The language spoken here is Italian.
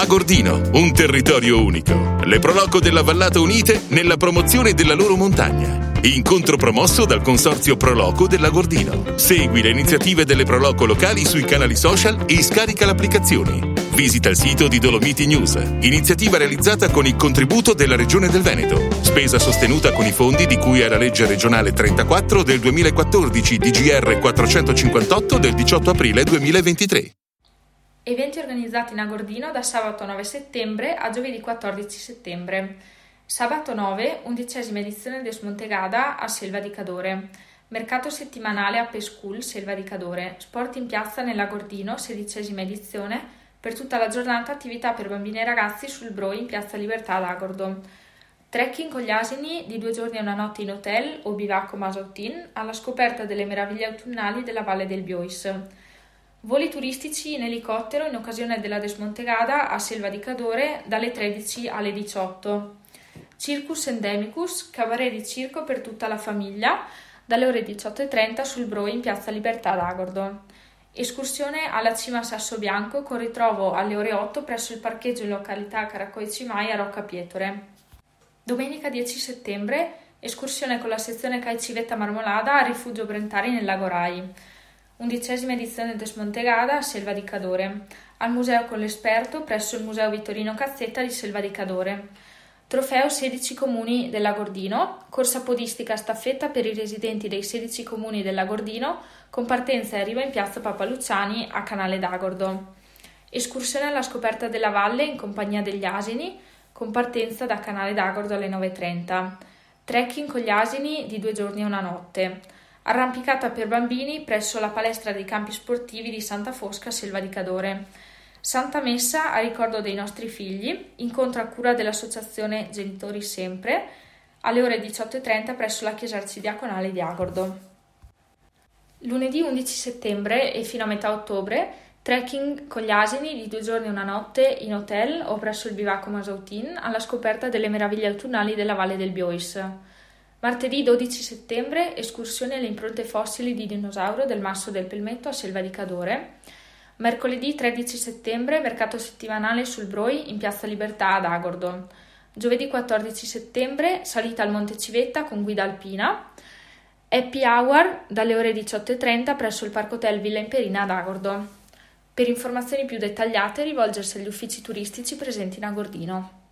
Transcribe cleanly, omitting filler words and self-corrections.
Agordino, un territorio unico. Le Proloco della Vallata unite nella promozione della loro montagna. Incontro promosso dal Consorzio Proloco dell'Agordino. Segui le iniziative delle Proloco locali sui canali social e scarica l'applicazione. Visita il sito di Dolomiti News. Iniziativa realizzata con il contributo della Regione del Veneto. Spesa sostenuta con i fondi di cui alla legge regionale 34 del 2014 DGR 458 del 18 aprile 2023. Eventi organizzati in Agordino da sabato 9 settembre a giovedì 14 settembre. Sabato 9, 11ª edizione del Smontegada a Selva di Cadore. Mercato settimanale a Pescul, Selva di Cadore. Sport in piazza nell'Agordino, 16ª edizione. Per tutta la giornata attività per bambini e ragazzi sul Broi in Piazza Libertà ad Agordo. Trekking con gli asini di 2 giorni e una notte in hotel o bivacco Masautin alla scoperta delle meraviglie autunnali della Valle del Biois. Voli turistici in elicottero in occasione della Desmontegada a Selva di Cadore dalle 13 alle 18. Circus Endemicus, cabaret di circo per tutta la famiglia, dalle ore 18:30 sul Broi in Piazza Libertà ad Agordo. Escursione alla cima Sasso Bianco con ritrovo alle ore 8 presso il parcheggio in località Caracoi Cimai a Rocca Pietore. Domenica 10 settembre, escursione con la sezione Cai Civetta Marmolada a Rifugio Brentari nel Lago Rai. 11ª edizione del Smontegada a Selva di Cadore. Al Museo con l'esperto presso il Museo Vittorino Cazzetta di Selva di Cadore. Trofeo 16 comuni dell'Agordino, corsa podistica a staffetta per i residenti dei 16 comuni dell'Agordino, con partenza e arrivo in piazza Papa Luciani a Canale d'Agordo. Escursione alla scoperta della valle in compagnia degli asini, con partenza da Canale d'Agordo alle 9:30. Trekking con gli asini di 2 giorni e una notte. Arrampicata per bambini presso la palestra dei campi sportivi di Santa Fosca, Selva di Cadore. Santa Messa a ricordo dei nostri figli, incontro a cura dell'associazione Genitori Sempre, alle ore 18:30 presso la chiesa arcidiaconale di Agordo. Lunedì 11 settembre e fino a metà ottobre, trekking con gli asini di 2 giorni e una notte in hotel o presso il bivacco Masautin alla scoperta delle meraviglie autunnali della Valle del Biois. Martedì 12 settembre, escursione alle impronte fossili di dinosauro del Masso del Pelmetto a Selva di Cadore. Mercoledì 13 settembre, mercato settimanale sul Broi in Piazza Libertà ad Agordo. Giovedì 14 settembre, salita al Monte Civetta con guida alpina. Happy Hour dalle ore 18:30 presso il Parco Hotel Villa Imperina ad Agordo. Per informazioni più dettagliate rivolgersi agli uffici turistici presenti in Agordino.